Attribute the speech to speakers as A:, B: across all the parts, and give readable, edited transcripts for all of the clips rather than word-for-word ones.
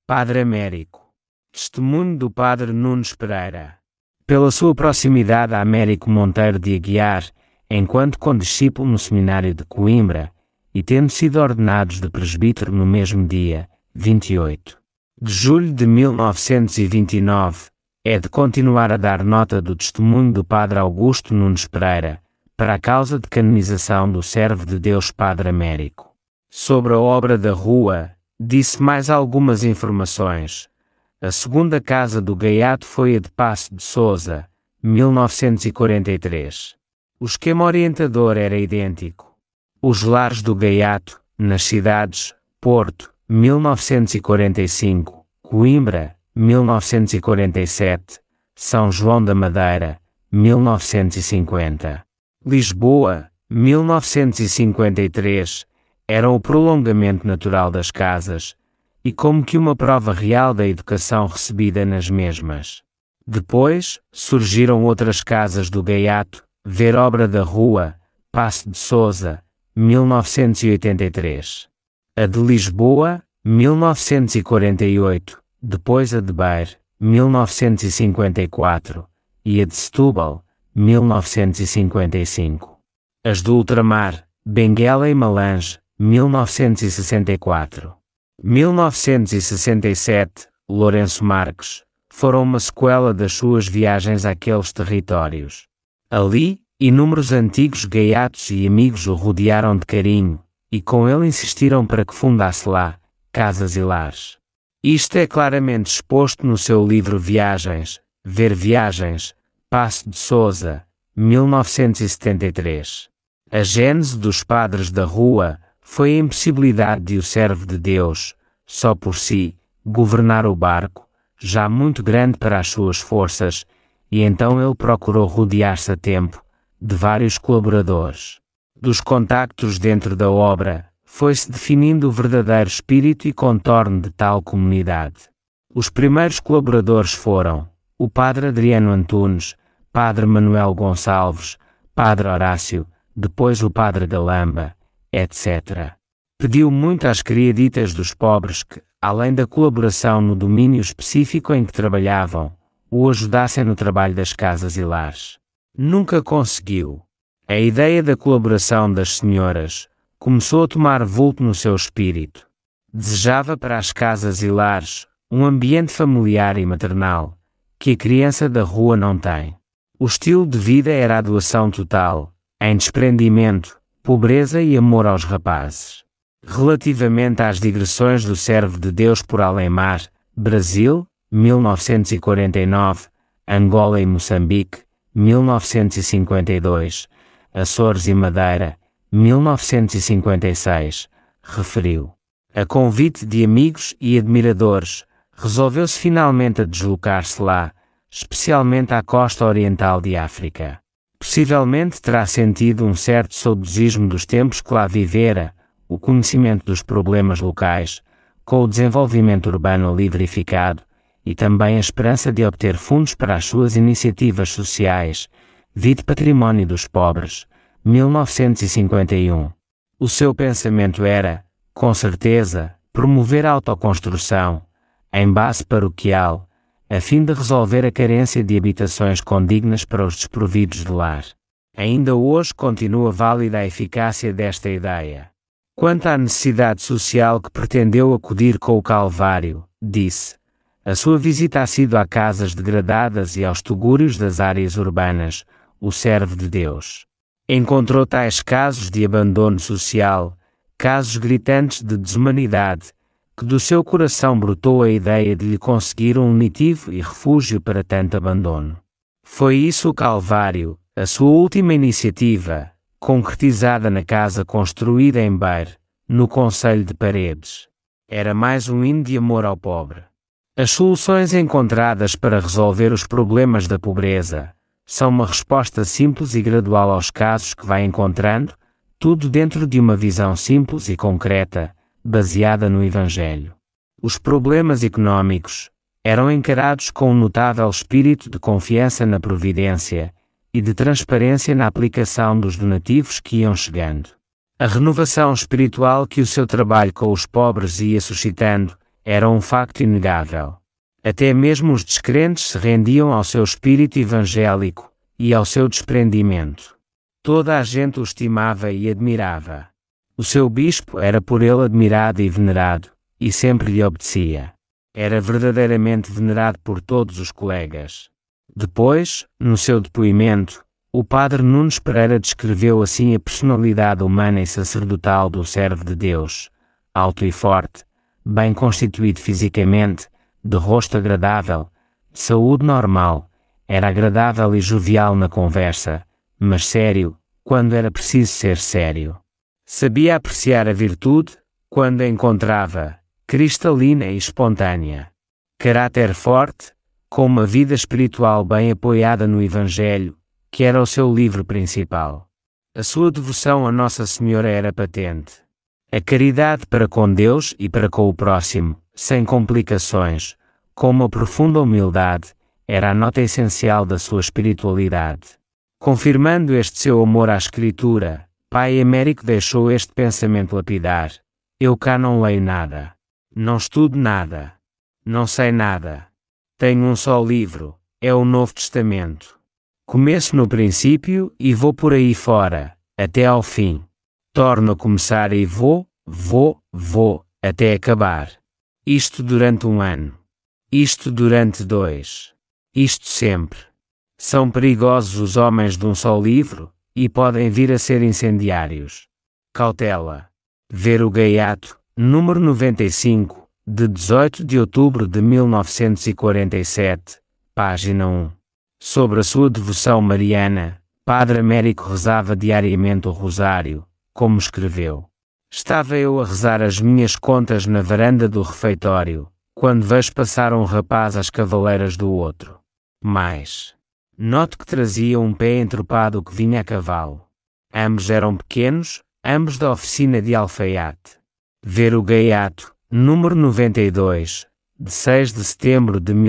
A: Padre Américo. Testemunho do Padre Nunes Pereira. Pela sua proximidade a Américo Monteiro de Aguiar, enquanto condiscípulo no seminário de Coimbra, e tendo sido ordenados de presbítero no mesmo dia, 28 de julho de 1929, é de continuar a dar nota do testemunho do Padre Augusto Nunes Pereira, para a causa de canonização do servo de Deus Padre Américo. Sobre a obra da rua, disse mais algumas informações. A segunda casa do Gaiato foi a de Passo de Sousa, 1943. O esquema orientador era idêntico. Os lares do Gaiato, nas cidades, Porto, 1945, Coimbra, 1947, São João da Madeira, 1950. Lisboa, 1953, eram o prolongamento natural das casas, e como que uma prova real da educação recebida nas mesmas. Depois, surgiram outras casas do Gaiato, ver obra da rua, Passo de Sousa, 1983. A de Lisboa, 1948, depois a de Beira, 1954, e a de Setúbal, 1955. As do Ultramar, Benguela e Malange, 1964. 1967, Lourenço Marques, foram uma sequela das suas viagens àqueles territórios. Ali, inúmeros antigos gaiatos e amigos o rodearam de carinho, e com ele insistiram para que fundasse lá, casas e lares. Isto é claramente exposto no seu livro Viagens, Ver Viagens, Passo de Sousa, 1973. A gênese dos padres da rua foi a impossibilidade de o servo de Deus, só por si, governar o barco, já muito grande para as suas forças, e então ele procurou rodear-se a tempo de vários colaboradores. Dos contactos dentro da obra, foi-se definindo o verdadeiro espírito e contorno de tal comunidade. Os primeiros colaboradores foram o Padre Adriano Antunes, Padre Manuel Gonçalves, Padre Horácio, depois o Padre Galamba, etc. Pediu muito às criaditas dos pobres que, além da colaboração no domínio específico em que trabalhavam, o ajudassem no trabalho das casas e lares. Nunca conseguiu. A ideia da colaboração das senhoras começou a tomar vulto no seu espírito. Desejava para as casas e lares um ambiente familiar e maternal, que a criança da rua não tem. O estilo de vida era a doação total, em desprendimento, pobreza e amor aos rapazes. Relativamente às digressões do servo de Deus por além-mar, Brasil, 1949, Angola e Moçambique, 1952, Açores e Madeira, 1956, referiu. A convite de amigos e admiradores, resolveu-se finalmente a deslocar-se lá, especialmente à costa oriental de África. Possivelmente terá sentido um certo saudosismo dos tempos que lá vivera, o conhecimento dos problemas locais, com o desenvolvimento urbano ali verificado, e também a esperança de obter fundos para as suas iniciativas sociais, vide Património dos Pobres, 1951. O seu pensamento era, com certeza, promover a autoconstrução, em base paroquial, a fim de resolver a carência de habitações condignas para os desprovidos de lar. Ainda hoje continua válida a eficácia desta ideia. Quanto à necessidade social que pretendeu acudir com o Calvário, disse, a sua visita ha sido a casas degradadas e aos tugúrios das áreas urbanas, o servo de Deus. Encontrou tais casos de abandono social, casos gritantes de desumanidade, que do seu coração brotou a ideia de lhe conseguir um lenitivo e refúgio para tanto abandono. Foi isso o Calvário, a sua última iniciativa, concretizada na casa construída em Beira, no concelho de Paredes. Era mais um hino de amor ao pobre. As soluções encontradas para resolver os problemas da pobreza são uma resposta simples e gradual aos casos que vai encontrando, tudo dentro de uma visão simples e concreta, baseada no Evangelho. Os problemas económicos eram encarados com um notável espírito de confiança na providência e de transparência na aplicação dos donativos que iam chegando. A renovação espiritual que o seu trabalho com os pobres ia suscitando Era um facto inegável. Até mesmo os descrentes se rendiam ao seu espírito evangélico e ao seu desprendimento. Toda a gente o estimava e admirava. O seu bispo era por ele admirado e venerado, e sempre lhe obedecia. Era verdadeiramente venerado por todos os colegas. Depois, no seu depoimento, o padre Nunes Pereira descreveu assim a personalidade humana e sacerdotal do servo de Deus: alto e forte, bem constituído fisicamente, de rosto agradável, de saúde normal, era agradável e jovial na conversa, mas sério, quando era preciso ser sério. Sabia apreciar a virtude, quando a encontrava, cristalina e espontânea. Caráter forte, com uma vida espiritual bem apoiada no Evangelho, que era o seu livro principal. A sua devoção a Nossa Senhora era patente. A caridade para com Deus e para com o próximo, sem complicações, com uma profunda humildade, era a nota essencial da sua espiritualidade. Confirmando este seu amor à Escritura, Pai Emérico deixou este pensamento lapidar: eu cá não leio nada. Não estudo nada. Não sei nada. Tenho um só livro, é o Novo Testamento. Começo no princípio e vou por aí fora, até ao fim. Torno a começar e vou, até acabar. Isto durante 1 ano. Isto durante 2. Isto sempre. São perigosos os homens de um só livro, e podem vir a ser incendiários. Cautela. Ver o Gaiato, número 95, de 18 de outubro de 1947, página 1. Sobre a sua devoção mariana, Padre Américo rezava diariamente o rosário, como escreveu. Estava eu a rezar as minhas contas na varanda do refeitório, quando vejo passar um rapaz às cavaleiras do outro. Mas noto que trazia um pé entropado que vinha a cavalo. Ambos eram pequenos, ambos da oficina de alfaiate. Ver o Gaiato, número 92, de 6 de setembro de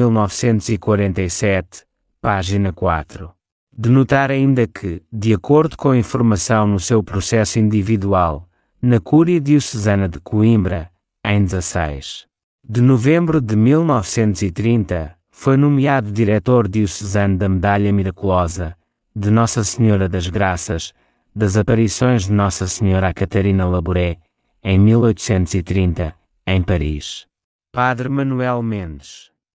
A: 1947, página 4. De notar ainda que, de acordo com a informação no seu processo individual, na Cúria Diocesana de Coimbra, em 16 de novembro de 1930, foi nomeado diretor diocesano da Medalha Miraculosa, de Nossa Senhora das Graças, das aparições de Nossa Senhora a Catarina Labouré, em 1830, em Paris. Padre Manuel Mendes.